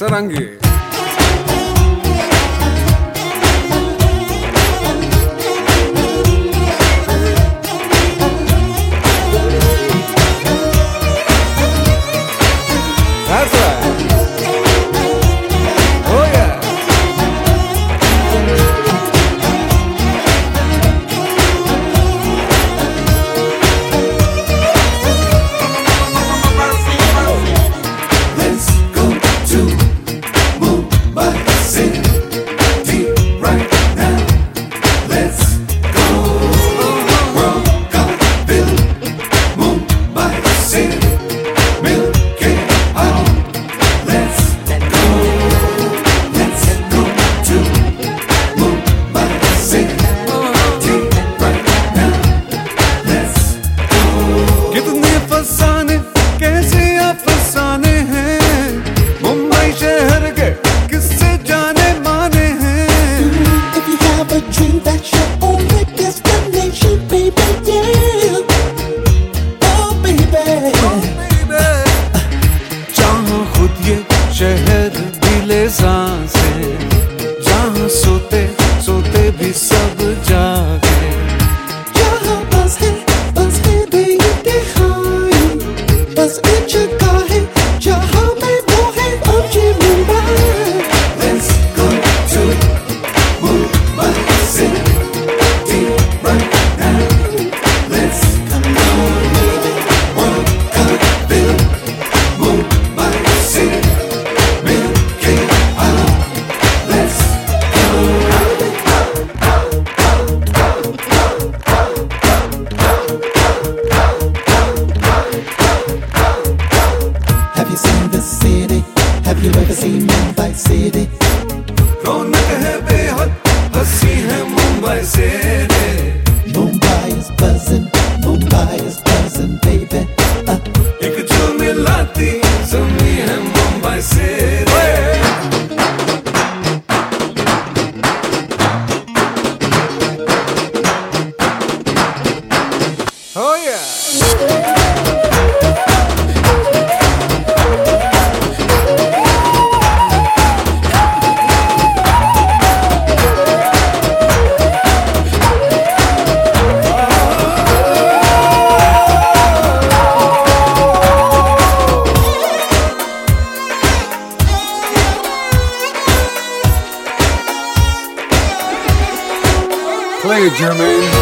Sarangi. That's right. Oh yeah. Let's go to Mumbai City right now. Let's go. Rockabilly, Mumbai City, milke aao. Let's go. Let's go to Mumbai City right now. Let's go. कितने फसाने कैसे अफसाने हैं मुंबई शहर के किससे जाने माने हैं If you have a dream, that's your only destination, baby, yeah. Oh, baby. जहाँ खुद ये शहर दिले सांसे जहाँ सोते सोते भी सब जागे जहाँ बस है बेइंतहाई, बस एक जगह है जहाँ मैं वो है OG Mumbai. Let's go to Mumbai City right now. Let's go. Rockabilly, Mumbai City, milke aao. Let's go. Have you seen the city? Have you ever seen Mumbai City? रौनक है बेहद हंसी है मुंबई से Mumbai is buzzing, baby. एक जो मिलाती जमी है मुंबई से Oh yeah. Play it, Jermaine.